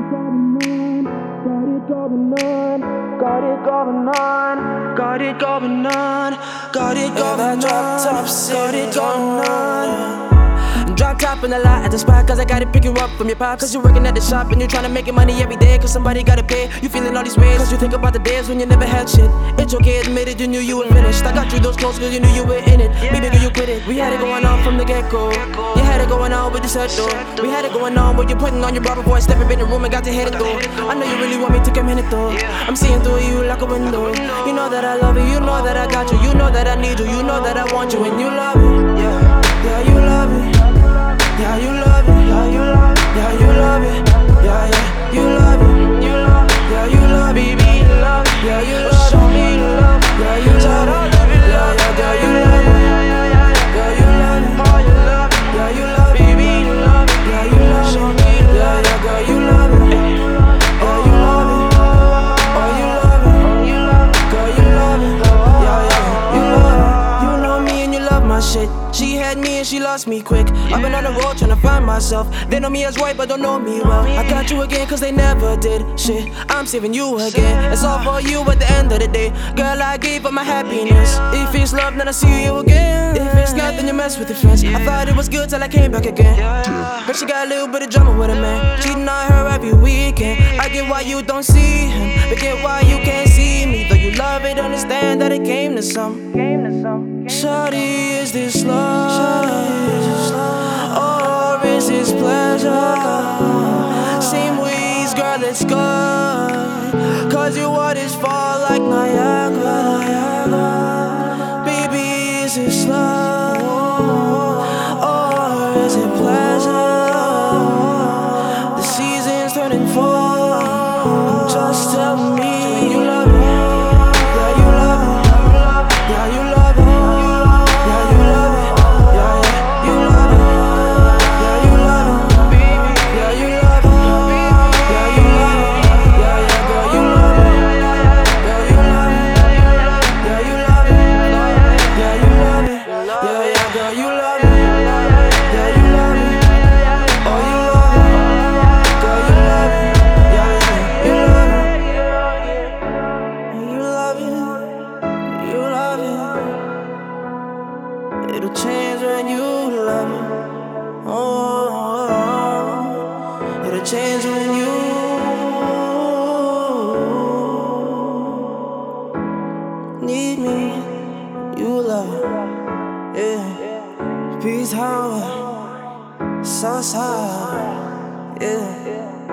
got it going on, got it going on, got it going on, got it going on. Drop top in the lot at the spot, cause I gotta pick you up from your pops. Cause you're working at the shop and you're trying to make your money every day, cause somebody gotta pay. You feeling all these ways, cause you think about the days when you never had shit. It's okay, admit it, you knew you were finished. I got you those clothes cause you knew you were in it. Baby girl, you quit it. We had it going on from the get-go. You had it going on with the set door. We had it going on where you're putting on your bra before I step up in the room and got to hit it though. I know you really want me to come in it though. I'm seeing through you like a window. You know that I love you, you know that I got you. You know that I need you, you know that I want you and you love it. Yeah, you love it. Yeah, you love it, yeah, you love it, yeah, you love it, yeah, you love it, yeah, you love it, baby, you love it, yeah, you love it, show me the love, yeah, you love it, yeah, you love it, yeah, you love it, oh, you love it, yeah, you love it, baby, you love it, yeah, you love it, show me the love, yeah, girl, you love it, yeah, you love it, oh, you love it, girl, you love it, yeah, you love it, you know me and you love my shit. She had me and she lost me quick. I've been on the road trying to find myself. They know me as Roy but don't know me well. I got you again cause they never did shit. I'm saving you again. It's all for you at the end of the day. Girl, I gave up my happiness. If it's love, then I see you again. If it's not, then you mess with your friends. I thought it was good till I came back again. But she got a little bit of drama with a man. Cheating on her every weekend. I get why you don't see him, but get why you can't see me. Though you love it, understand that it came to some. Shawty, is this love? Or is this pleasure? Same ways, girl, it's good. Cause your waters fall like Niagara. Baby, is this love? Or is it pleasure? The season's turning fall. Just tell me you love it. Yeah, you love it. Yeah, you love it. It'll change when you love me. Oh, it'll change when you need me. You love it. Yeah. Peace, how, Southside. Yeah.